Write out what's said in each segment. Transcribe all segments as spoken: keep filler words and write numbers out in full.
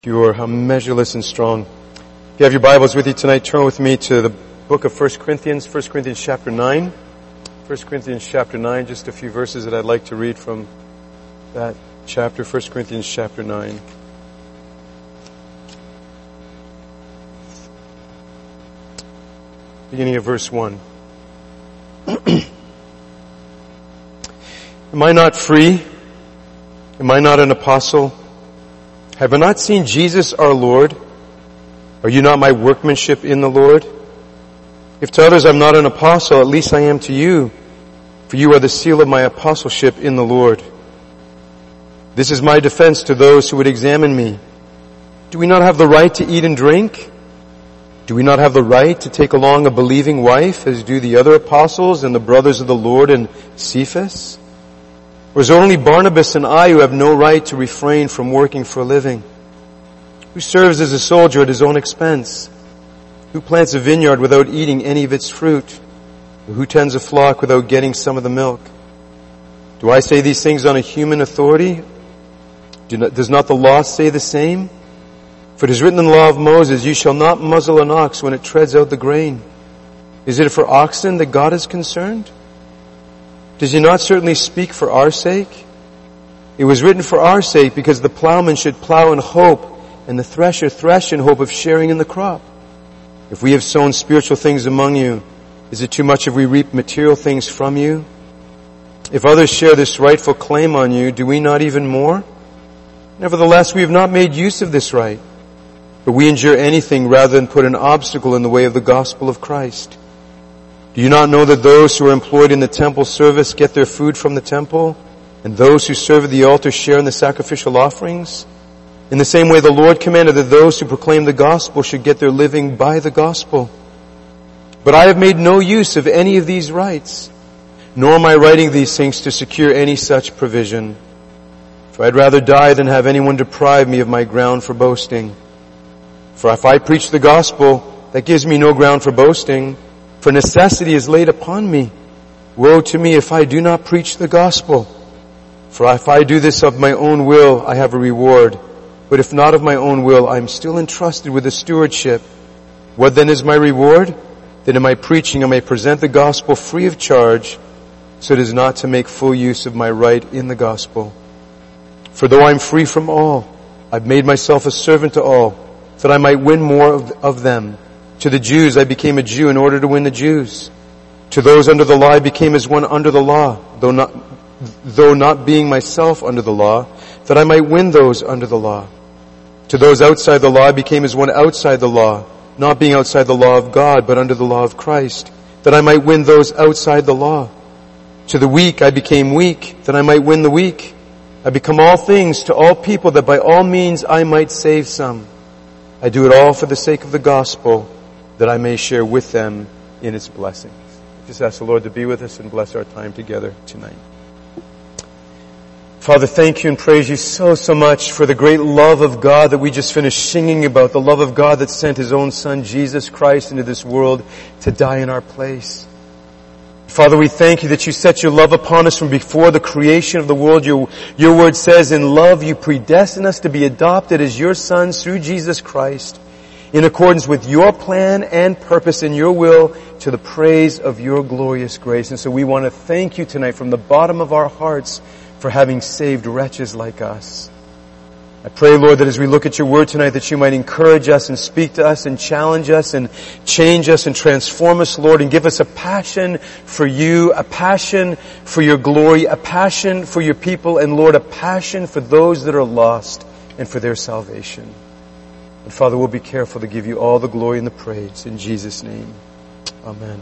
You are measureless and strong. If you have your Bibles with you tonight, turn with me to the book of First Corinthians, First Corinthians chapter nine. First Corinthians chapter nine, just a few verses that I'd like to read from that chapter, First Corinthians chapter nine. Beginning of verse one. Am I not free? Am I not an apostle? Have I not seen Jesus our Lord? Are you not my workmanship in the Lord? If to others I'm not an apostle, at least I am to you, for you are the seal of my apostleship in the Lord. This is my defense to those who would examine me. Do we not have the right to eat and drink? Do we not have the right to take along a believing wife, as do the other apostles and the brothers of the Lord and Cephas? Or is it only Barnabas and I who have no right to refrain from working for a living? Who serves as a soldier at his own expense? Who plants a vineyard without eating any of its fruit? Or who tends a flock without getting some of the milk? Do I say these things on a human authority? Do not, does not the law say the same? For it is written in the law of Moses, you shall not muzzle an ox when it treads out the grain. Is it for oxen that God is concerned? Does he not certainly speak for our sake? It was written for our sake, because the plowman should plow in hope, and the thresher thresh in hope of sharing in the crop. If we have sown spiritual things among you, is it too much if we reap material things from you? If others share this rightful claim on you, do we not even more? Nevertheless, we have not made use of this right, but we endure anything rather than put an obstacle in the way of the gospel of Christ. Do you not know that those who are employed in the temple service get their food from the temple, and those who serve at the altar share in the sacrificial offerings? In the same way, the Lord commanded that those who proclaim the gospel should get their living by the gospel. But I have made no use of any of these rights, nor am I writing these things to secure any such provision. For I'd rather die than have anyone deprive me of my ground for boasting. For if I preach the gospel, that gives me no ground for boasting, for necessity is laid upon me. Woe to me if I do not preach the gospel. For if I do this of my own will, I have a reward. But if not of my own will, I am still entrusted with a stewardship. What then is my reward? That in my preaching I may present the gospel free of charge, so it is not to make full use of my right in the gospel. For though I am free from all, I've made myself a servant to all, that I might win more of, of them. To the Jews I became a Jew in order to win the Jews. To those under the law I became as one under the law, though not, though not being myself under the law, that I might win those under the law. To those outside the law I became as one outside the law, not being outside the law of God, but under the law of Christ, that I might win those outside the law. To the weak I became weak, that I might win the weak. I become all things to all people, that by all means I might save some. I do it all for the sake of the gospel, that I may share with them in its blessings. Just ask the Lord to be with us and bless our time together tonight. Father, thank you and praise you so, so much for the great love of God that we just finished singing about, the love of God that sent His own Son, Jesus Christ, into this world to die in our place. Father, we thank you that you set your love upon us from before the creation of the world. Your, your word says, in love you predestined us to be adopted as your sons through Jesus Christ, in accordance with your plan and purpose and your will, to the praise of your glorious grace. And so we want to thank you tonight from the bottom of our hearts for having saved wretches like us. I pray, Lord, that as we look at your word tonight, that you might encourage us and speak to us and challenge us and change us and transform us, Lord, and give us a passion for you, a passion for your glory, a passion for your people, and Lord, a passion for those that are lost and for their salvation. And Father, we'll be careful to give you all the glory and the praise in Jesus' name. Amen.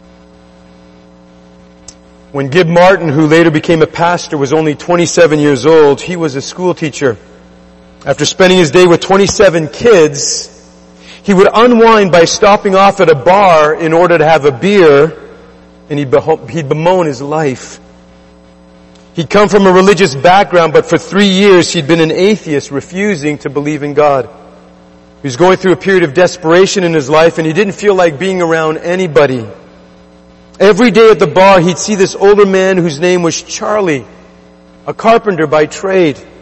When Gib Martin, who later became a pastor, was only twenty-seven years old, he was a school teacher. After spending his day with twenty-seven kids, he would unwind by stopping off at a bar in order to have a beer, and he'd, beho- he'd bemoan his life. He'd come from a religious background, but for three years he'd been an atheist, refusing to believe in God. He was going through a period of desperation in his life, and he didn't feel like being around anybody. Every day at the bar, he'd see this older man whose name was Charlie, a carpenter by trade,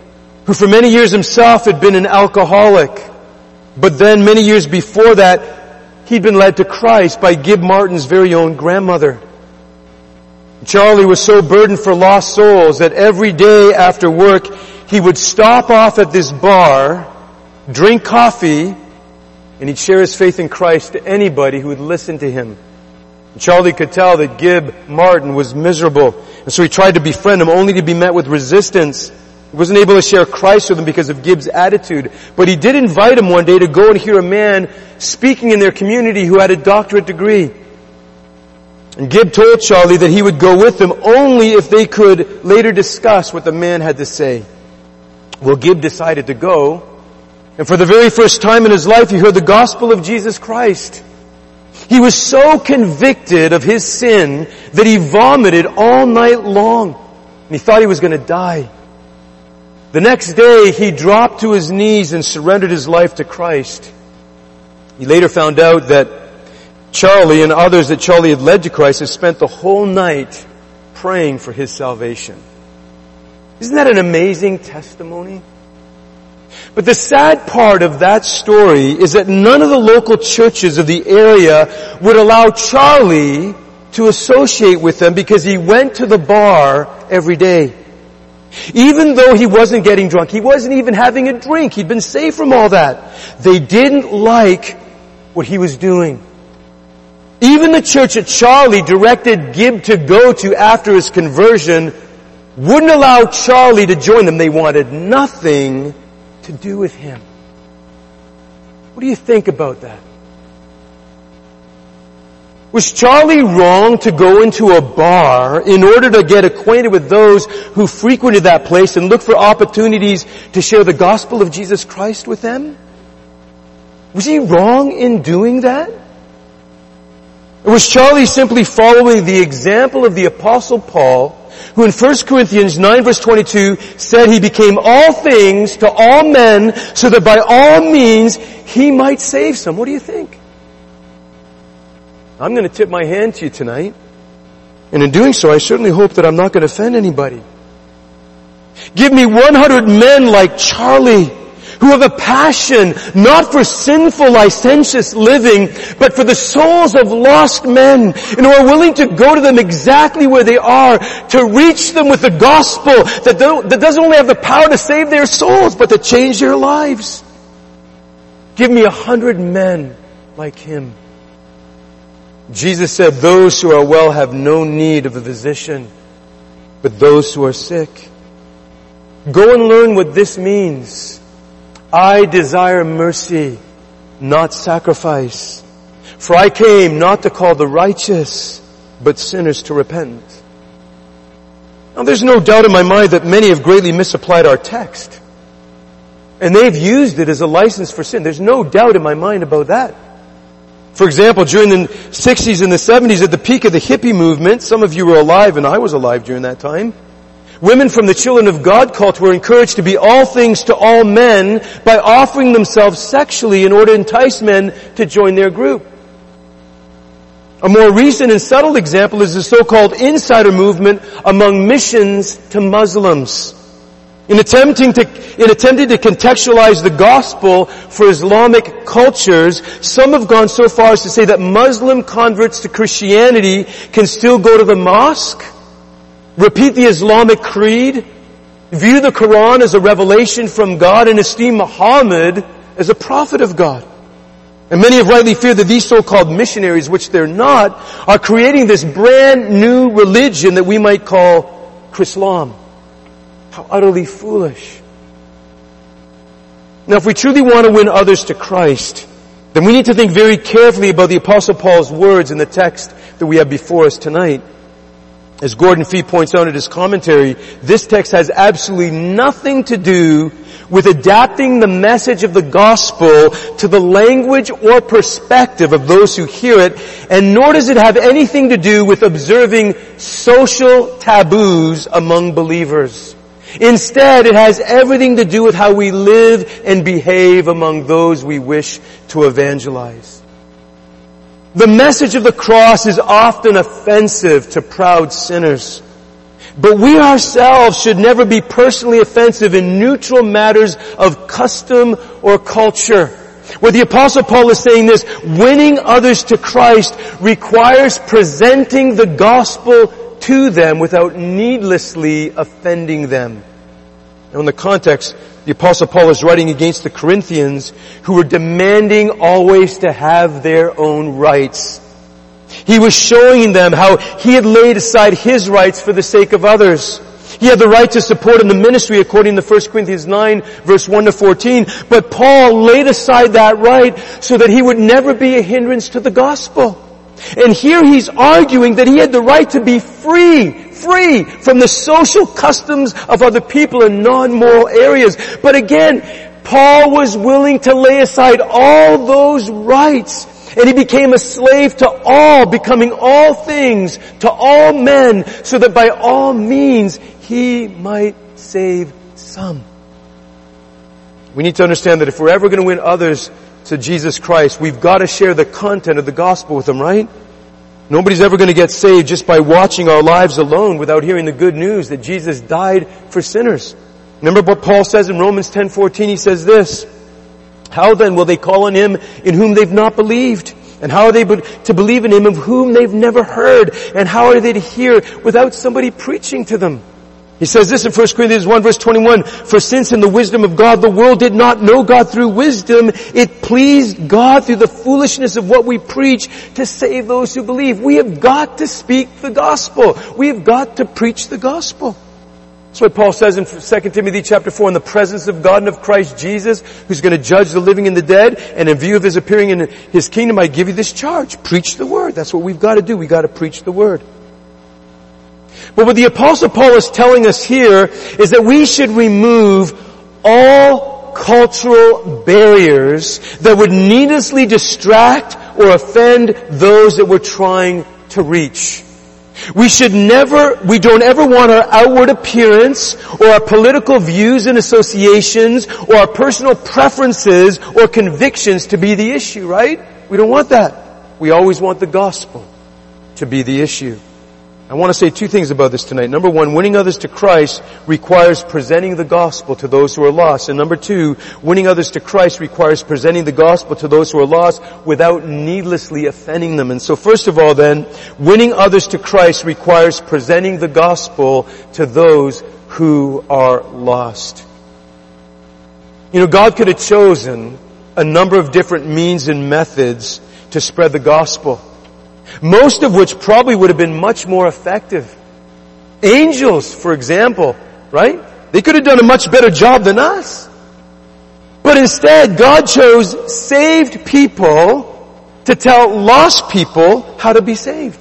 who for many years himself had been an alcoholic. But then many years before that, he'd been led to Christ by Gib Martin's very own grandmother. Charlie was so burdened for lost souls that every day after work, he would stop off at this bar, drink coffee, and he'd share his faith in Christ to anybody who would listen to him. And Charlie could tell that Gib Martin was miserable, and so he tried to befriend him only to be met with resistance. He wasn't able to share Christ with him because of Gib's attitude, but he did invite him one day to go and hear a man speaking in their community who had a doctorate degree. And Gib told Charlie that he would go with them only if they could later discuss what the man had to say. Well, Gib decided to go, and for the very first time in his life, he heard the gospel of Jesus Christ. He was so convicted of his sin that he vomited all night long, and he thought he was going to die. The next day, he dropped to his knees and surrendered his life to Christ. He later found out that Charlie and others that Charlie had led to Christ had spent the whole night praying for his salvation. Isn't that an amazing testimony? But the sad part of that story is that none of the local churches of the area would allow Charlie to associate with them because he went to the bar every day. Even though he wasn't getting drunk, he wasn't even having a drink, he'd been saved from all that. They didn't like what he was doing. Even the church that Charlie directed Gib to go to after his conversion wouldn't allow Charlie to join them. They wanted nothing to do with him. What do you think about that? Was Charlie wrong to go into a bar in order to get acquainted with those who frequented that place and look for opportunities to share the gospel of Jesus Christ with them? Was he wrong in doing that? Or was Charlie simply following the example of the Apostle Paul, who in First Corinthians nine verse twenty-two said he became all things to all men so that by all means he might save some? What do you think? I'm going to tip my hand to you tonight. And in doing so, I certainly hope that I'm not going to offend anybody. Give me one hundred men like Charlie, who have a passion not for sinful, licentious living, but for the souls of lost men, and who are willing to go to them exactly where they are, to reach them with the gospel that, that doesn't only have the power to save their souls, but to change their lives. Give me a hundred men like him. Jesus said, those who are well have no need of a physician, but those who are sick. Go and learn what this means. I desire mercy, not sacrifice. For I came not to call the righteous, but sinners to repent. Now there's no doubt in my mind that many have greatly misapplied our text. And they've used it as a license for sin. There's no doubt in my mind about that. For example, during the sixties and the seventies, at the peak of the hippie movement, some of you were alive and I was alive during that time, women from the Children of God cult were encouraged to be all things to all men by offering themselves sexually in order to entice men to join their group. A more recent and subtle example is the so-called insider movement among missions to Muslims. In attempting to, in attempting to contextualize the gospel for Islamic cultures, some have gone so far as to say that Muslim converts to Christianity can still go to the mosque, repeat the Islamic creed, view the Quran as a revelation from God, and esteem Muhammad as a prophet of God. And many have rightly feared that these so-called missionaries, which they're not, are creating this brand new religion that we might call Chrislam. How utterly foolish. Now, if we truly want to win others to Christ, then we need to think very carefully about the Apostle Paul's words in the text that we have before us tonight. As Gordon Fee points out in his commentary, this text has absolutely nothing to do with adapting the message of the gospel to the language or perspective of those who hear it, and nor does it have anything to do with observing social taboos among believers. Instead, it has everything to do with how we live and behave among those we wish to evangelize. The message of the cross is often offensive to proud sinners. But we ourselves should never be personally offensive in neutral matters of custom or culture. Where the Apostle Paul is saying this, winning others to Christ requires presenting the gospel to them without needlessly offending them. Now in the context, the Apostle Paul is writing against the Corinthians who were demanding always to have their own rights. He was showing them how he had laid aside his rights for the sake of others. He had the right to support in the ministry according to First Corinthians nine verse one to fourteen. But Paul laid aside that right so that he would never be a hindrance to the gospel. And here he's arguing that he had the right to be free, free from the social customs of other people in non-moral areas. But again, Paul was willing to lay aside all those rights. And he became a slave to all, becoming all things to all men, so that by all means he might save some. We need to understand that if we're ever going to win others to Jesus Christ, we've got to share the content of the gospel with them, right? Nobody's ever going to get saved just by watching our lives alone without hearing the good news that Jesus died for sinners. Remember what Paul says in Romans ten fourteen? He says this, how then will they call on him in whom they've not believed? And how are they to believe in him of whom they've never heard? And how are they to hear without somebody preaching to them? He says this in First Corinthians one verse twenty-one, for since in the wisdom of God the world did not know God through wisdom, it pleased God through the foolishness of what we preach to save those who believe. We have got to speak the gospel. We have got to preach the gospel. That's what Paul says in Second Timothy chapter four, in the presence of God and of Christ Jesus, who's going to judge the living and the dead, and in view of his appearing in his kingdom, I give you this charge. Preach the word. That's what we've got to do. We've got to preach the word. But what the Apostle Paul is telling us here is that we should remove all cultural barriers that would needlessly distract or offend those that we're trying to reach. We should never, we don't ever want our outward appearance or our political views and associations or our personal preferences or convictions to be the issue, right? We don't want that. We always want the gospel to be the issue. I want to say two things about this tonight. Number one, winning others to Christ requires presenting the gospel to those who are lost. And number two, winning others to Christ requires presenting the gospel to those who are lost without needlessly offending them. And so first of all then, winning others to Christ requires presenting the gospel to those who are lost. You know, God could have chosen a number of different means and methods to spread the gospel, most of which probably would have been much more effective. Angels, for example, right? They could have done a much better job than us. But instead, God chose saved people to tell lost people how to be saved.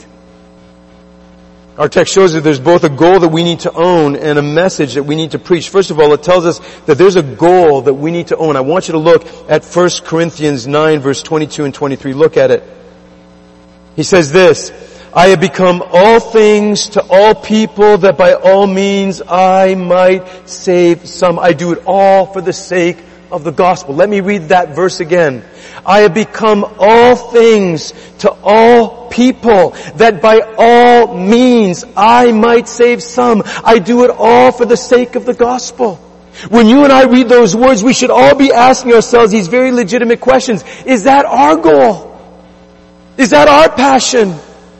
Our text shows that there's both a goal that we need to own and a message that we need to preach. First of all, it tells us that there's a goal that we need to own. I want you to look at First Corinthians nine verse twenty-two and twenty-three. Look at it. He says this, I have become all things to all people that by all means I might save some. I do it all for the sake of the gospel. Let me read that verse again. I have become all things to all people that by all means I might save some. I do it all for the sake of the gospel. When you and I read those words, we should all be asking ourselves these very legitimate questions. Is that our goal? Is that our passion?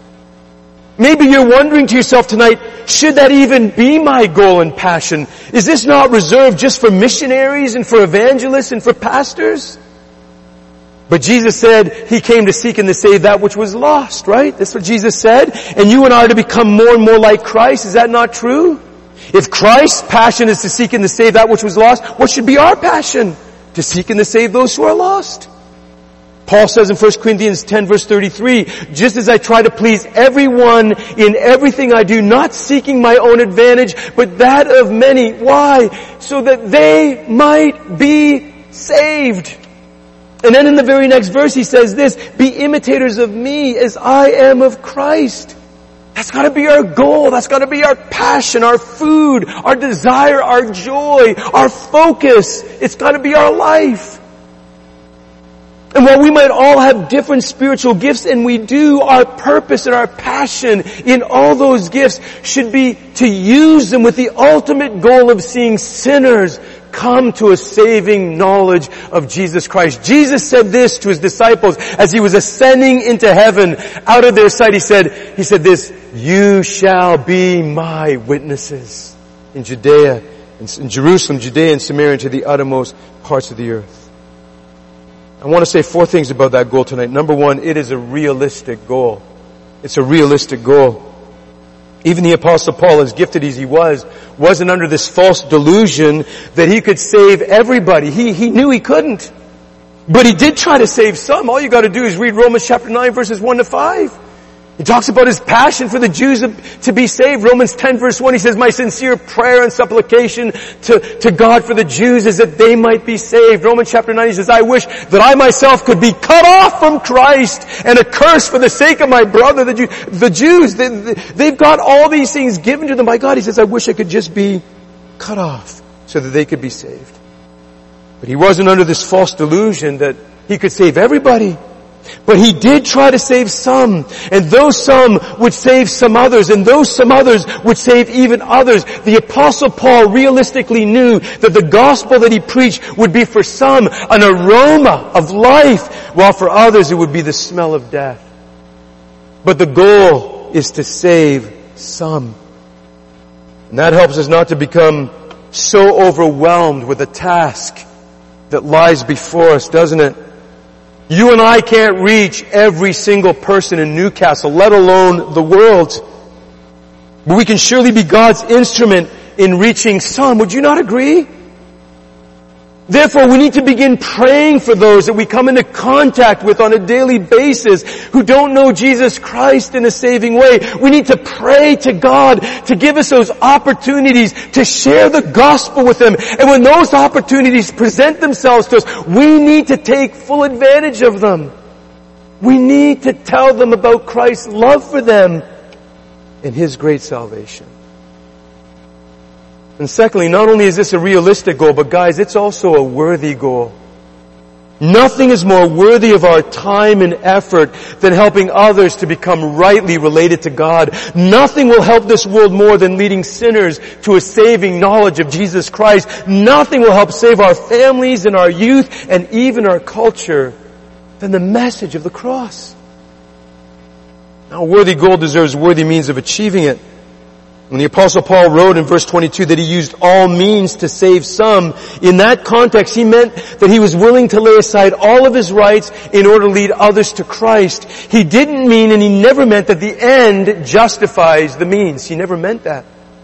Maybe you're wondering to yourself tonight, should that even be my goal and passion? Is this not reserved just for missionaries and for evangelists and for pastors? But Jesus said He came to seek and to save that which was lost, right? That's what Jesus said. And you and I are to become more and more like Christ. Is that not true? If Christ's passion is to seek and to save that which was lost, what should be our passion? To seek and to save those who are lost. Paul says in First Corinthians ten verse thirty-three, just as I try to please everyone in everything I do, not seeking my own advantage, but that of many. Why? So that they might be saved. And then in the very next verse he says this, be imitators of me as I am of Christ. That's got to be our goal. That's got to be our passion, our food, our desire, our joy, our focus. It's got to be our life. And while we might all have different spiritual gifts, and we do, our purpose and our passion in all those gifts should be to use them with the ultimate goal of seeing sinners come to a saving knowledge of Jesus Christ. Jesus said this to his disciples as he was ascending into heaven out of their sight. He said, he said this, "You shall be my witnesses in Judea, in Jerusalem, Judea, and Samaria, and to the uttermost parts of the earth." I want to say four things about that goal tonight. Number one, it is a realistic goal. It's a realistic goal. Even the Apostle Paul, as gifted as he was, wasn't under this false delusion that he could save everybody. He, he knew he couldn't. But he did try to save some. All you got to do is read Romans chapter nine, verses one to five. He talks about his passion for the Jews to be saved. Romans ten verse one, he says, "My sincere prayer and supplication to, to God for the Jews is that they might be saved." Romans chapter nine, he says, "I wish that I myself could be cut off from Christ and accursed for the sake of my brother, the, Jew, the Jews." They, they've got all these things given to them by God. He says, "I wish I could just be cut off so that they could be saved." But he wasn't under this false delusion that he could save everybody. But he did try to save some, and those some would save some others, and those some others would save even others. The Apostle Paul realistically knew that the gospel that he preached would be for some an aroma of life, while for others it would be the smell of death. But the goal is to save some. And that helps us not to become so overwhelmed with the task that lies before us, doesn't it? You and I can't reach every single person in Newcastle, let alone the world. But we can surely be God's instrument in reaching some. Would you not agree? Therefore, we need to begin praying for those that we come into contact with on a daily basis who don't know Jesus Christ in a saving way. We need to pray to God to give us those opportunities to share the gospel with them. And when those opportunities present themselves to us, we need to take full advantage of them. We need to tell them about Christ's love for them and His great salvation. And secondly, not only is this a realistic goal, but guys, it's also a worthy goal. Nothing is more worthy of our time and effort than helping others to become rightly related to God. Nothing will help this world more than leading sinners to a saving knowledge of Jesus Christ. Nothing will help save our families and our youth and even our culture than the message of the cross. Now, a worthy goal deserves worthy means of achieving it. When the Apostle Paul wrote in verse twenty-two that he used all means to save some, in that context he meant that he was willing to lay aside all of his rights in order to lead others to Christ. He didn't mean, and he never meant, that the end justifies the means. He never meant that.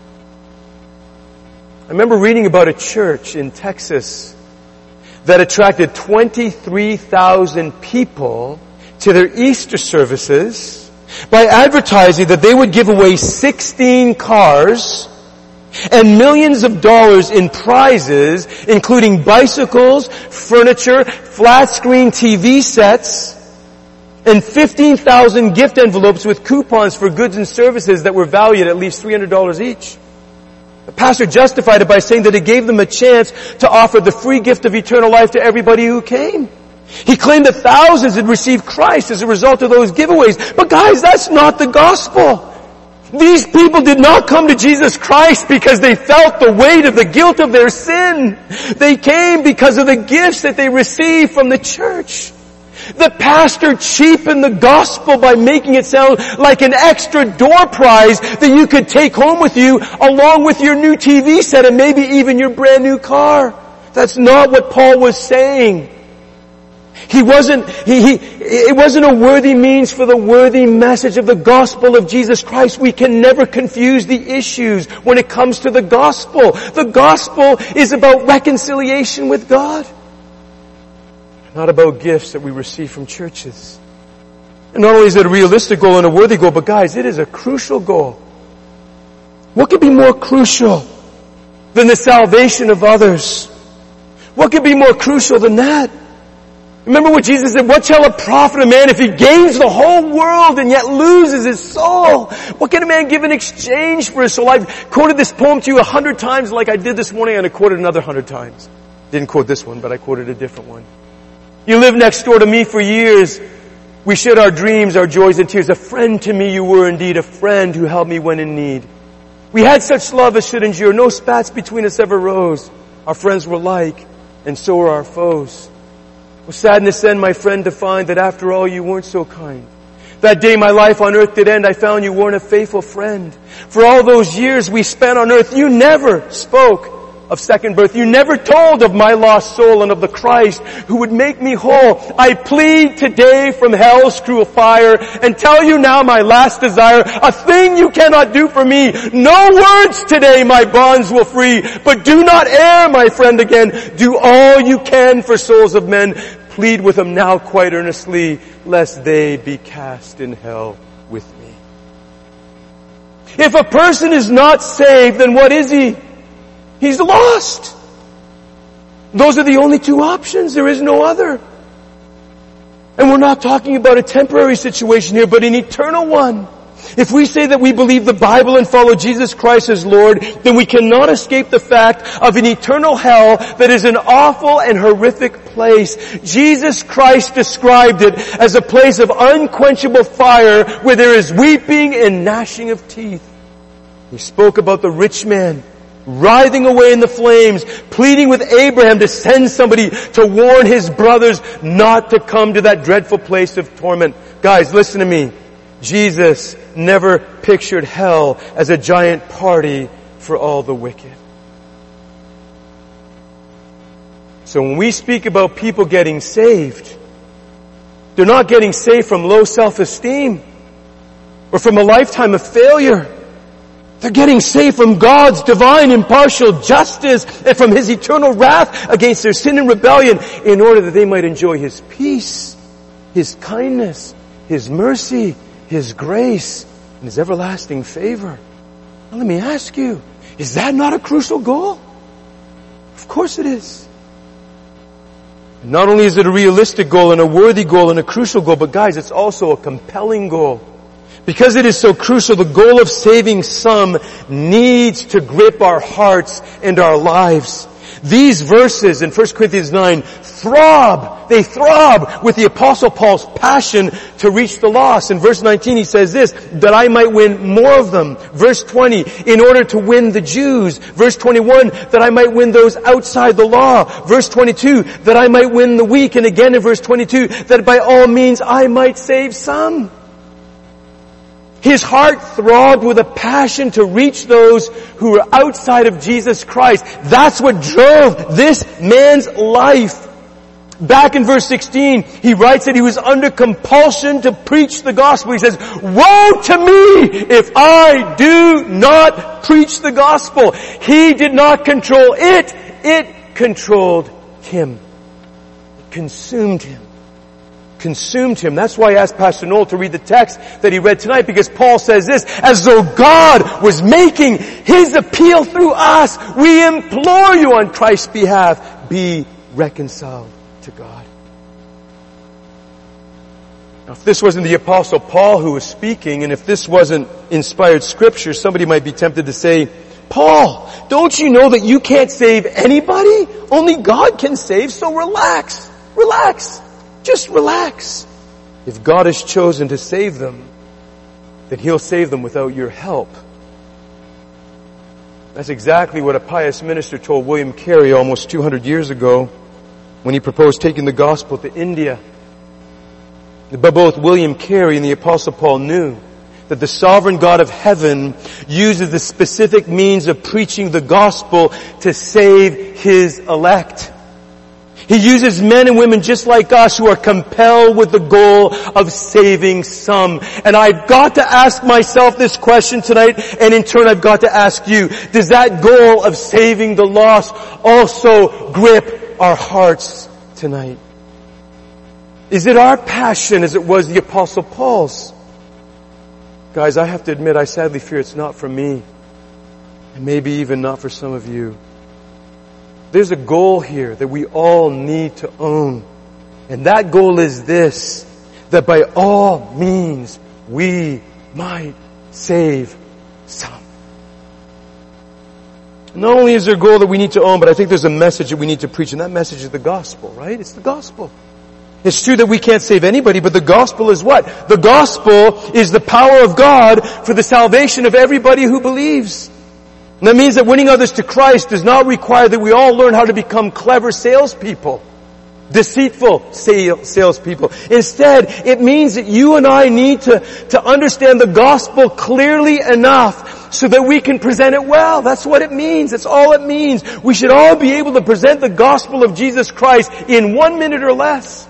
I remember reading about a church in Texas that attracted twenty-three thousand people to their Easter services by advertising that they would give away sixteen cars and millions of dollars in prizes, including bicycles, furniture, flat-screen T V sets, and fifteen thousand gift envelopes with coupons for goods and services that were valued at least three hundred dollars each. The pastor justified it by saying that it gave them a chance to offer the free gift of eternal life to everybody who came. He claimed that thousands had received Christ as a result of those giveaways. But guys, that's not the gospel. These people did not come to Jesus Christ because they felt the weight of the guilt of their sin. They came because of the gifts that they received from the church. The pastor cheapened the gospel by making it sound like an extra door prize that you could take home with you along with your new T V set and maybe even your brand new car. That's not what Paul was saying. He wasn't, he, he, it wasn't a worthy means for the worthy message of the gospel of Jesus Christ. We can never confuse the issues when it comes to the gospel. The gospel is about reconciliation with God, not about gifts that we receive from churches. And not only is it a realistic goal and a worthy goal, but guys, it is a crucial goal. What could be more crucial than the salvation of others? What could be more crucial than that? Remember what Jesus said, what shall it profit a man if he gains the whole world and yet loses his soul? What can a man give in exchange for his soul? I've quoted this poem to you a hundred times like I did this morning, and I quoted another hundred times. Didn't quote this one, but I quoted a different one. You lived next door to me for years. We shared our dreams, our joys and tears. A friend to me you were indeed, a friend who helped me when in need. We had such love as should endure. No spats between us ever rose. Our friends were like, and so were our foes. With sadness then, my friend, to find that after all you weren't so kind. That day my life on earth did end, I found you weren't a faithful friend. For all those years we spent on earth, you never spoke of second birth. You never told of my lost soul and of the Christ who would make me whole. I plead today from hell's cruel fire and tell you now my last desire, a thing you cannot do for me. No words today my bonds will free, but do not err, my friend, again. Do all you can for souls of men. Plead with them now quite earnestly, lest they be cast in hell with me. If a person is not saved, then what is he? He's lost. Those are the only two options. There is no other. And we're not talking about a temporary situation here, but an eternal one. If we say that we believe the Bible and follow Jesus Christ as Lord, then we cannot escape the fact of an eternal hell that is an awful and horrific place. Jesus Christ described it as a place of unquenchable fire where there is weeping and gnashing of teeth. He spoke about the rich man writhing away in the flames, pleading with Abraham to send somebody to warn his brothers not to come to that dreadful place of torment. Guys, listen to me. Jesus never pictured hell as a giant party for all the wicked. So when we speak about people getting saved, they're not getting saved from low self-esteem or from a lifetime of failure. They're getting saved from God's divine impartial justice and from His eternal wrath against their sin and rebellion in order that they might enjoy His peace, His kindness, His mercy, His grace, and His everlasting favor. Now let me ask you, is that not a crucial goal? Of course it is. And not only is it a realistic goal and a worthy goal and a crucial goal, but guys, it's also a compelling goal. Because it is so crucial, the goal of saving some needs to grip our hearts and our lives. These verses in First Corinthians nine throb, they throb with the Apostle Paul's passion to reach the lost. In verse nineteen he says this, that I might win more of them. Verse twenty, in order to win the Jews. Verse twenty-one, that I might win those outside the law. Verse twenty-two, that I might win the weak. And again in verse twenty-two, that by all means I might save some. His heart throbbed with a passion to reach those who were outside of Jesus Christ. That's what drove this man's life. Back in verse sixteen, he writes that he was under compulsion to preach the gospel. He says, woe to me if I do not preach the gospel. He did not control it. It controlled him. It consumed him. Consumed him. That's why I asked Pastor Noel to read the text that he read tonight, because Paul says this, as though God was making His appeal through us, we implore you on Christ's behalf, be reconciled to God. Now, if this wasn't the Apostle Paul who was speaking, and if this wasn't inspired Scripture, somebody might be tempted to say, Paul, don't you know that you can't save anybody? Only God can save, so relax. Relax. Just relax. If God has chosen to save them, then He'll save them without your help. That's exactly what a pious minister told William Carey almost two hundred years ago when he proposed taking the gospel to India. But both William Carey and the Apostle Paul knew that the sovereign God of heaven uses the specific means of preaching the gospel to save His elect. He uses men and women just like us who are compelled with the goal of saving some. And I've got to ask myself this question tonight, and in turn I've got to ask you, does that goal of saving the lost also grip our hearts tonight? Is it our passion as it was the Apostle Paul's? Guys, I have to admit, I sadly fear it's not for me. And maybe even not for some of you. There's a goal here that we all need to own. And that goal is this, that by all means we might save some. Not only is there a goal that we need to own, but I think there's a message that we need to preach, and that message is the gospel, right? It's the gospel. It's true that we can't save anybody, but the gospel is what? The gospel is the power of God for the salvation of everybody who believes. And that means that winning others to Christ does not require that we all learn how to become clever salespeople, deceitful salespeople. Instead, it means that you and I need to, to understand the gospel clearly enough so that we can present it well. That's what it means. That's all it means. We should all be able to present the gospel of Jesus Christ in one minute or less.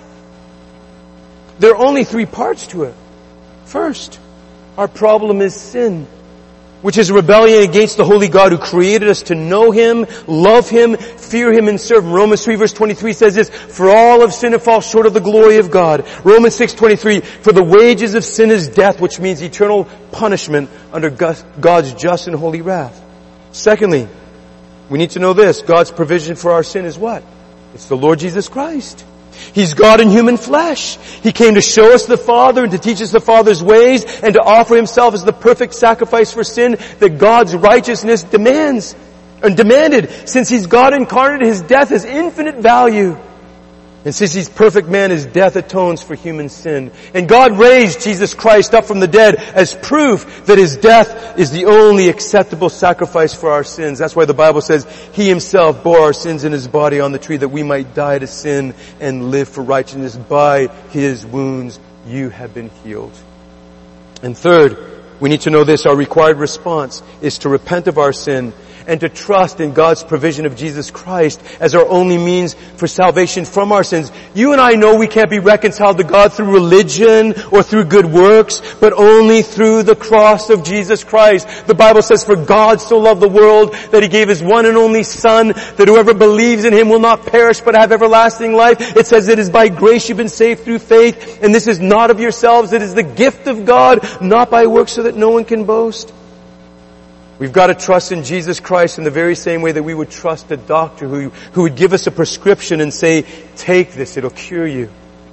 There are only three parts to it. First, our problem is sin, which is a rebellion against the holy God who created us to know Him, love Him, fear Him, and serve Him. Romans three verse twenty-three says this, for all have sinned and fall short of the glory of God. Romans six twenty-three, for the wages of sin is death, which means eternal punishment under God's just and holy wrath. Secondly, we need to know this, God's provision for our sin is what? It's the Lord Jesus Christ. He's God in human flesh. He came to show us the Father and to teach us the Father's ways and to offer Himself as the perfect sacrifice for sin that God's righteousness demands and demanded. Since He's God incarnate, His death has infinite value. And since He's perfect man, His death atones for human sin. And God raised Jesus Christ up from the dead as proof that His death is the only acceptable sacrifice for our sins. That's why the Bible says He Himself bore our sins in His body on the tree that we might die to sin and live for righteousness. By His wounds you have been healed. And third, we need to know this, our required response is to repent of our sin and to trust in God's provision of Jesus Christ as our only means for salvation from our sins. You and I know we can't be reconciled to God through religion or through good works, but only through the cross of Jesus Christ. The Bible says, for God so loved the world that He gave His one and only Son, that whoever believes in Him will not perish but have everlasting life. It says it is by grace you've been saved through faith, and this is not of yourselves, it is the gift of God, not by works so that no one can boast. We've got to trust in Jesus Christ in the very same way that we would trust a doctor who, who would give us a prescription and say, take this, it'll cure you.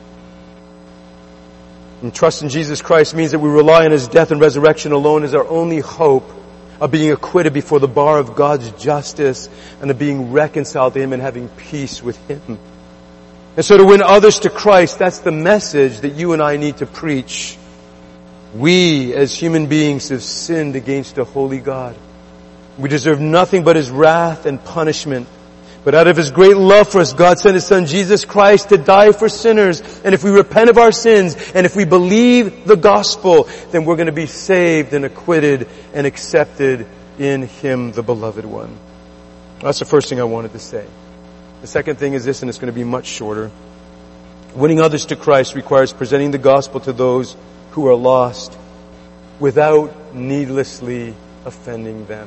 And trust in Jesus Christ means that we rely on His death and resurrection alone as our only hope of being acquitted before the bar of God's justice and of being reconciled to Him and having peace with Him. And so to win others to Christ, that's the message that you and I need to preach. We, as human beings, have sinned against a holy God. We deserve nothing but His wrath and punishment. But out of His great love for us, God sent His Son, Jesus Christ, to die for sinners. And if we repent of our sins, and if we believe the gospel, then we're going to be saved and acquitted and accepted in Him, the beloved one. That's the first thing I wanted to say. The second thing is this, and it's going to be much shorter. Winning others to Christ requires presenting the gospel to those who are lost without needlessly offending them.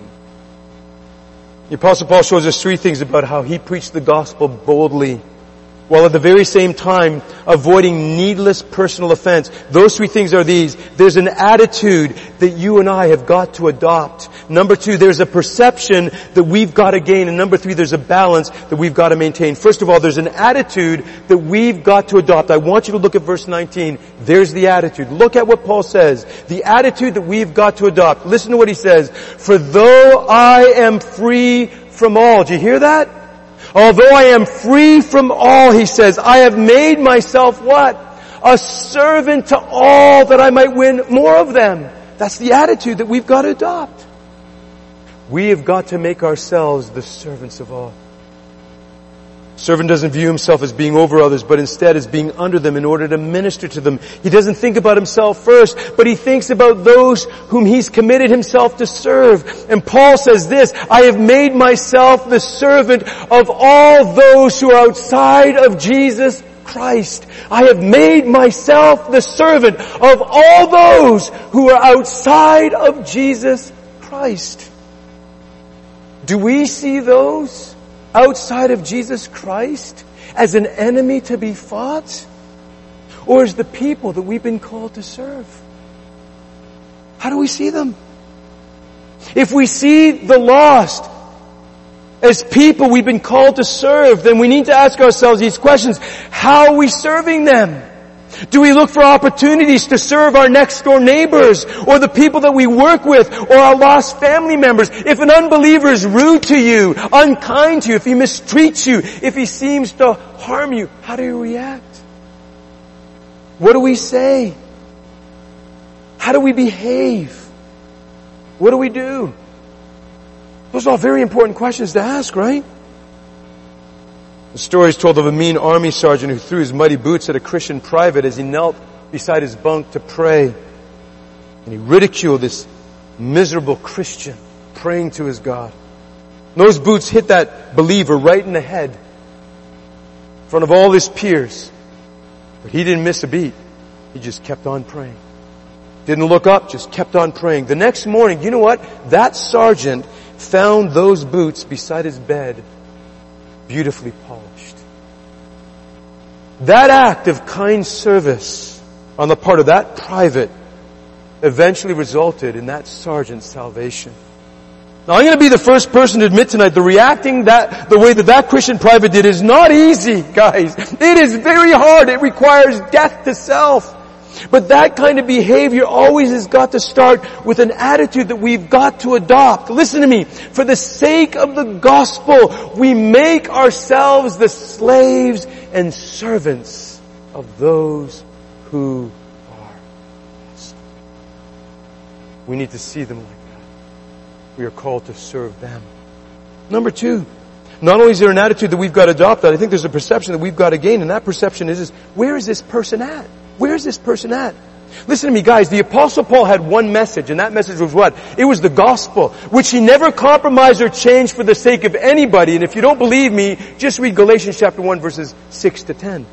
The Apostle Paul shows us three things about how he preached the gospel boldly, while at the very same time avoiding needless personal offense. Those three things are these. There's an attitude that you and I have got to adopt. Number two, there's a perception that we've got to gain. And number three, there's a balance that we've got to maintain. First of all, there's an attitude that we've got to adopt. I want you to look at verse nineteen. There's the attitude. Look at what Paul says. The attitude that we've got to adopt. Listen to what he says. For though I am free from all. Do you hear that? Although I am free from all, he says, I have made myself what? A servant to all that I might win more of them. That's the attitude that we've got to adopt. We have got to make ourselves the servants of all. Servant doesn't view himself as being over others, but instead as being under them in order to minister to them. He doesn't think about himself first, but he thinks about those whom he's committed himself to serve. And Paul says this, I have made myself the servant of all those who are outside of Jesus Christ. I have made myself the servant of all those who are outside of Jesus Christ. Do we see those outside of Jesus Christ as an enemy to be fought? Or as the people that we've been called to serve? How do we see them? If we see the lost as people we've been called to serve, then we need to ask ourselves these questions. How are we serving them? Do we look for opportunities to serve our next door neighbors or the people that we work with or our lost family members? If an unbeliever is rude to you, unkind to you, if he mistreats you, if he seems to harm you, how do you react? What do we say? How do we behave? What do we do? Those are all very important questions to ask, right? The story is told of a mean army sergeant who threw his muddy boots at a Christian private as he knelt beside his bunk to pray. And he ridiculed this miserable Christian praying to his God. And those boots hit that believer right in the head in front of all his peers. But he didn't miss a beat. He just kept on praying. Didn't look up, just kept on praying. The next morning, you know what? That sergeant found those boots beside his bed, beautifully polished. That act of kind service on the part of that private eventually resulted in that sergeant's salvation. Now, I'm going to be the first person to admit tonight, the reacting that, the way that that Christian private did is not easy, guys. It is very hard. It requires death to self. But that kind of behavior always has got to start with an attitude that we've got to adopt. Listen to me. For the sake of the gospel, we make ourselves the slaves and servants of those who are lost. We need to see them like that. We are called to serve them. Number two, not only is there an attitude that we've got to adopt, I think there's a perception that we've got to gain, and that perception is, is where is this person at? Where is this person at? Listen to me, guys. The Apostle Paul had one message, and that message was what? It was the gospel, which he never compromised or changed for the sake of anybody. And if you don't believe me, just read Galatians chapter one, verses six to ten.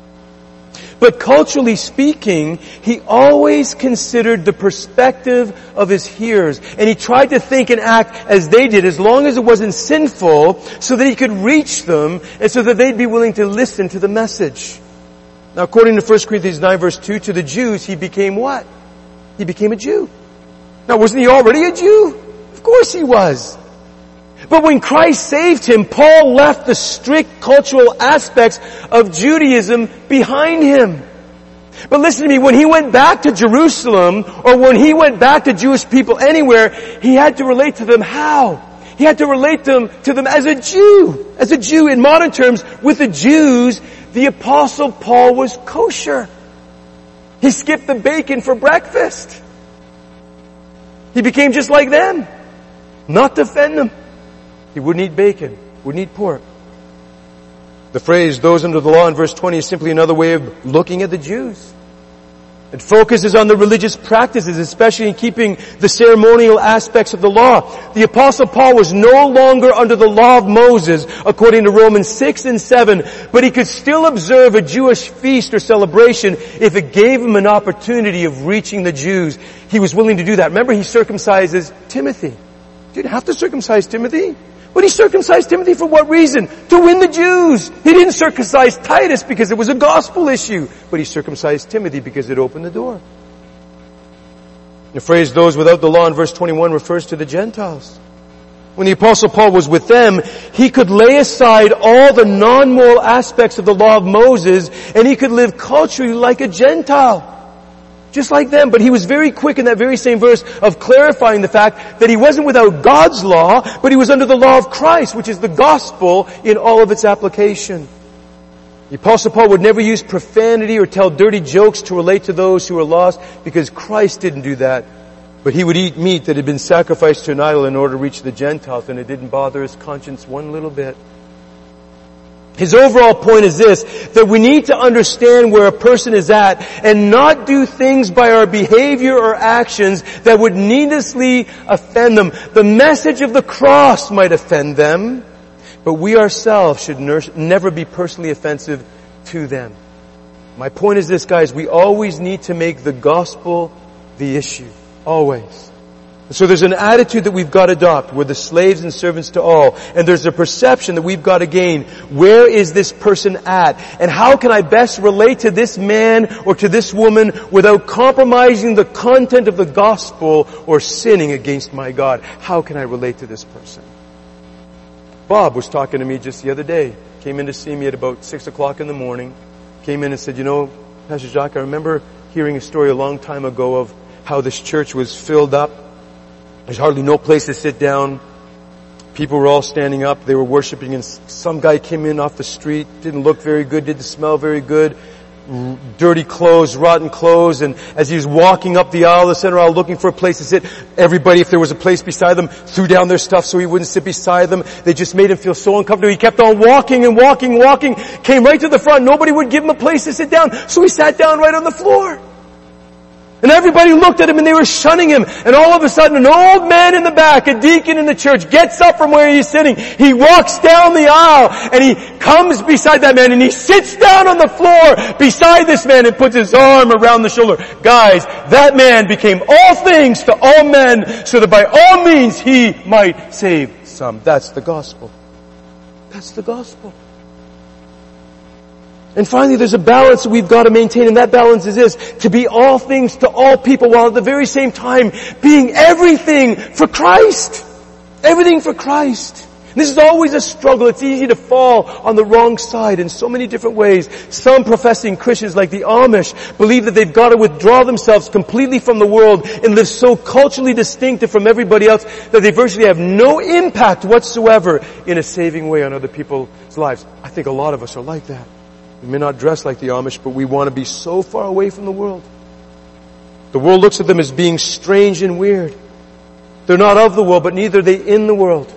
But culturally speaking, he always considered the perspective of his hearers. And he tried to think and act as they did, as long as it wasn't sinful, so that he could reach them, and so that they'd be willing to listen to the message. Now, according to First Corinthians nine, verse two, to the Jews, he became what? He became a Jew. Now, wasn't he already a Jew? Of course he was. But when Christ saved him, Paul left the strict cultural aspects of Judaism behind him. But listen to me, when he went back to Jerusalem, or when he went back to Jewish people anywhere, he had to relate to them how? He had to relate them to them as a Jew. As a Jew, in modern terms, with the Jews, the Apostle Paul was kosher. He skipped the bacon for breakfast. He became just like them. Not to offend them. He wouldn't eat bacon, wouldn't eat pork. The phrase, those under the law, in verse twenty is simply another way of looking at the Jews. It focuses on the religious practices, especially in keeping the ceremonial aspects of the law. The Apostle Paul was no longer under the law of Moses, according to Romans six and seven, but he could still observe a Jewish feast or celebration if it gave him an opportunity of reaching the Jews. He was willing to do that. Remember, he circumcises Timothy. He didn't have to circumcise Timothy. But he circumcised Timothy for what reason? To win the Jews. He didn't circumcise Titus because it was a gospel issue. But he circumcised Timothy because it opened the door. The phrase, those without the law, in verse twenty-one refers to the Gentiles. When the Apostle Paul was with them, he could lay aside all the non-moral aspects of the law of Moses, and he could live culturally like a Gentile. Just like them. But he was very quick in that very same verse of clarifying the fact that he wasn't without God's law, but he was under the law of Christ, which is the gospel in all of its application. The Apostle Paul would never use profanity or tell dirty jokes to relate to those who were lost, because Christ didn't do that. But he would eat meat that had been sacrificed to an idol in order to reach the Gentiles, and it didn't bother his conscience one little bit. His overall point is this, that we need to understand where a person is at and not do things by our behavior or actions that would needlessly offend them. The message of the cross might offend them, but we ourselves should never be personally offensive to them. My point is this, guys, we always need to make the gospel the issue. Always. So there's an attitude that we've got to adopt. We're the slaves and servants to all. And there's a perception that we've got to gain. Where is this person at? And how can I best relate to this man or to this woman without compromising the content of the gospel or sinning against my God? How can I relate to this person? Bob was talking to me just the other day. Came in to see me at about six o'clock in the morning. Came in and said, you know, Pastor Jacques, I remember hearing a story a long time ago of how this church was filled up. There's hardly no place to sit down. People were all standing up. They were worshiping, and some guy came in off the street. Didn't look very good. Didn't smell very good. dirty clothes, rotten clothes, and as he was walking up the aisle, the center aisle, looking for a place to sit, everybody, if there was a place beside them, threw down their stuff so he wouldn't sit beside them. They just made him feel so uncomfortable. He kept on walking and walking, walking, came right to the front. Nobody would give him a place to sit down, so he sat down right on the floor. And everybody looked at him and they were shunning him. And all of a sudden an old man in the back, a deacon in the church, gets up from where he's sitting. He walks down the aisle and he comes beside that man and he sits down on the floor beside this man and puts his arm around the shoulder. Guys, that man became all things to all men so that by all means he might save some. That's the gospel. That's the gospel. And finally, there's a balance that we've got to maintain, and that balance is this: to be all things to all people, while at the very same time being everything for Christ. Everything for Christ. And this is always a struggle. It's easy to fall on the wrong side in so many different ways. Some professing Christians, like the Amish, believe that they've got to withdraw themselves completely from the world and live so culturally distinctive from everybody else that they virtually have no impact whatsoever in a saving way on other people's lives. I think a lot of us are like that. We may not dress like the Amish, but we want to be so far away from the world. The world looks at them as being strange and weird. They're not of the world, but neither are they in the world.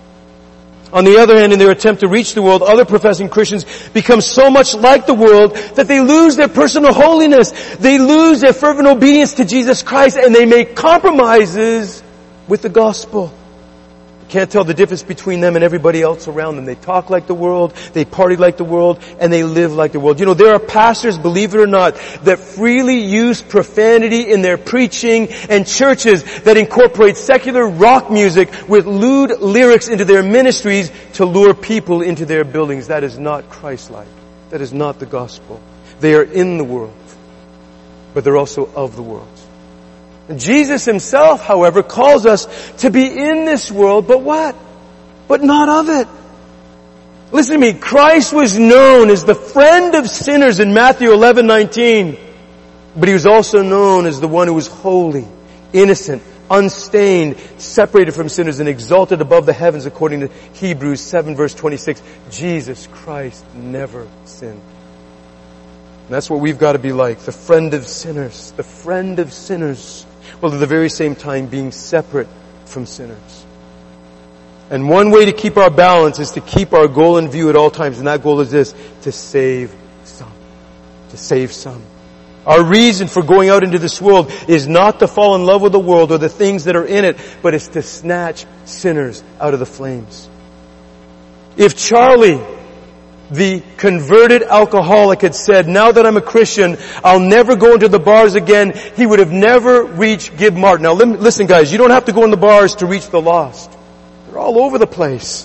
On the other hand, in their attempt to reach the world, other professing Christians become so much like the world that they lose their personal holiness. They lose their fervent obedience to Jesus Christ, and they make compromises with the gospel. Can't tell the difference between them and everybody else around them. They talk like the world, they party like the world, and they live like the world. You know, there are pastors, believe it or not, that freely use profanity in their preaching, and churches that incorporate secular rock music with lewd lyrics into their ministries to lure people into their buildings. That is not Christ-like. That is not the gospel. They are in the world, but they're also of the world. Jesus himself, however, calls us to be in this world, but what? But not of it. Listen to me, Christ was known as the friend of sinners in Matthew eleven nineteen, but he was also known as the one who was holy, innocent, unstained, separated from sinners, and exalted above the heavens according to Hebrews seven verse twenty-six. Jesus Christ never sinned. And that's what we've got to be like, the friend of sinners, the friend of sinners. While at the very same time being separate from sinners. And one way to keep our balance is to keep our goal in view at all times. And that goal is this: to save some. To save some. Our reason for going out into this world is not to fall in love with the world or the things that are in it, but it's to snatch sinners out of the flames. If Charlie, the converted alcoholic, had said, now that I'm a Christian, I'll never go into the bars again, he would have never reached Gib Martin. Now listen guys, you don't have to go in the bars to reach the lost. They're all over the place.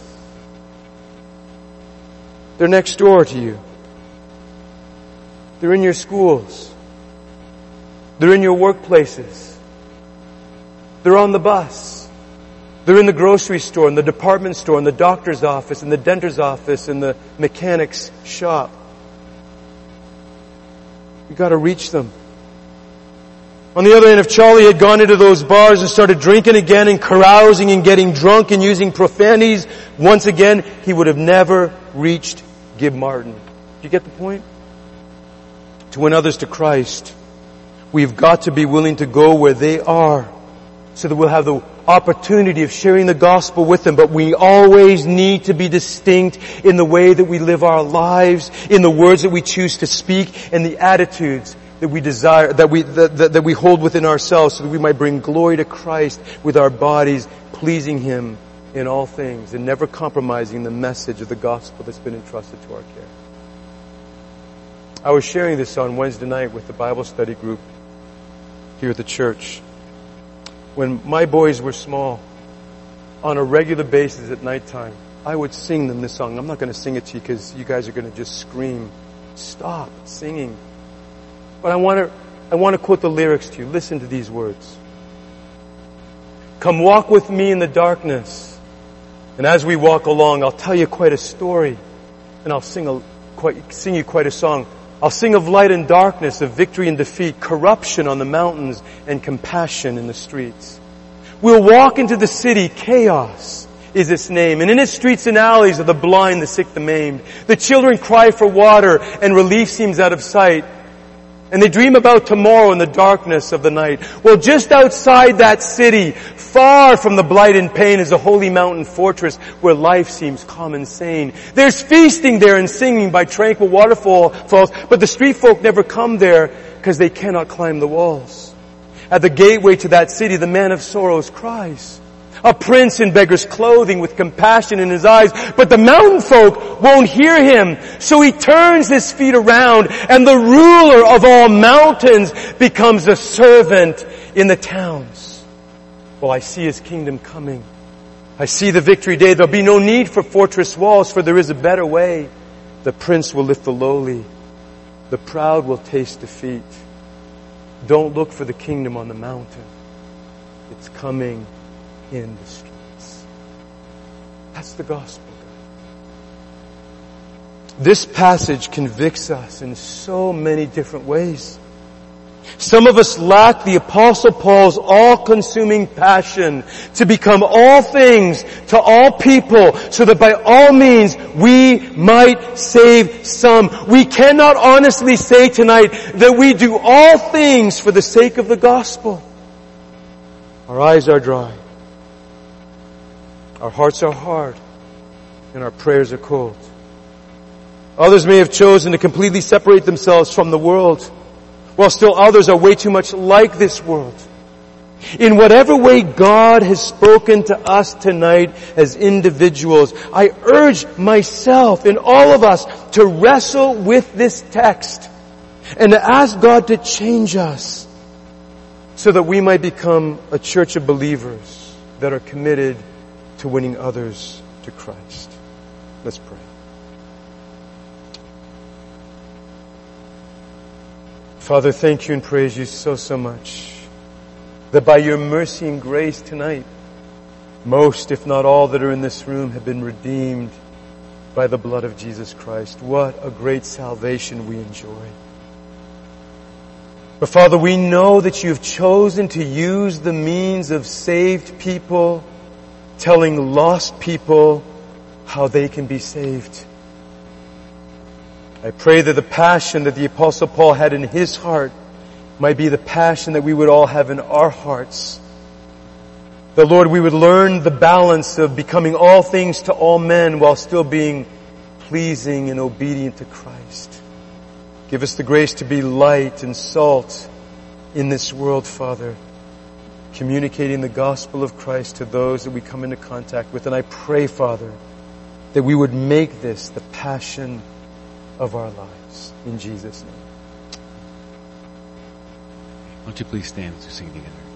They're next door to you. They're in your schools. They're in your workplaces. They're on the bus. They're in the grocery store, in the department store, in the doctor's office, in the dentist's office, in the mechanic's shop. You've got to reach them. On the other hand, if Charlie had gone into those bars and started drinking again and carousing and getting drunk and using profanities once again, he would have never reached Gib Martin. Do you get the point? To win others to Christ, we've got to be willing to go where they are so that we'll have the opportunity of sharing the gospel with them. But we always need to be distinct in the way that we live our lives, in the words that we choose to speak, and the attitudes that we desire, that we, that, that, that we hold within ourselves, so that we might bring glory to Christ with our bodies, pleasing Him in all things, and never compromising the message of the gospel that's been entrusted to our care. I was sharing this on Wednesday night with the Bible study group here at the church. When my boys were small, on a regular basis at nighttime, I would sing them this song. I'm not going to sing it to you because you guys are going to just scream, stop singing. But I want to, I want to quote the lyrics to you. Listen to these words. Come walk with me in the darkness. And as we walk along, I'll tell you quite a story. And I'll sing, a, quite, sing you quite a song. I'll sing of light and darkness, of victory and defeat, corruption on the mountains and compassion in the streets. We'll walk into the city, chaos is its name. And in its streets and alleys are the blind, the sick, the maimed. The children cry for water and relief seems out of sight. And they dream about tomorrow in the darkness of the night. Well, just outside that city, far from the blight and pain, is a holy mountain fortress where life seems calm and sane. There's feasting there and singing by tranquil waterfalls, but the street folk never come there because they cannot climb the walls. At the gateway to that city, the man of sorrows cries. A prince in beggar's clothing with compassion in his eyes. But the mountain folk won't hear him. So he turns his feet around and the ruler of all mountains becomes a servant in the towns. Well, I see his kingdom coming. I see the victory day. There'll be no need for fortress walls, for there is a better way. The prince will lift the lowly. The proud will taste defeat. Don't look for the kingdom on the mountain. It's coming in the streets. That's the gospel. This passage convicts us in so many different ways. Some of us lack the Apostle Paul's all-consuming passion to become all things to all people so that by all means we might save some. We cannot honestly say tonight that we do all things for the sake of the gospel. Our eyes are dry. Our hearts are hard, and our prayers are cold. Others may have chosen to completely separate themselves from the world, while still others are way too much like this world. In whatever way God has spoken to us tonight as individuals, I urge myself and all of us to wrestle with this text and to ask God to change us so that we might become a church of believers that are committed to winning others to Christ. Let's pray. Father, thank you and praise you so, so much that by your mercy and grace tonight, most, if not all, that are in this room have been redeemed by the blood of Jesus Christ. What a great salvation we enjoy. But Father, we know that you've chosen to use the means of saved people telling lost people how they can be saved. I pray that the passion that the Apostle Paul had in his heart might be the passion that we would all have in our hearts. That, Lord, we would learn the balance of becoming all things to all men while still being pleasing and obedient to Christ. Give us the grace to be light and salt in this world, Father, communicating the gospel of Christ to those that we come into contact with. And I pray, Father, that we would make this the passion of our lives. In Jesus' name. Won't you please stand as we sing together?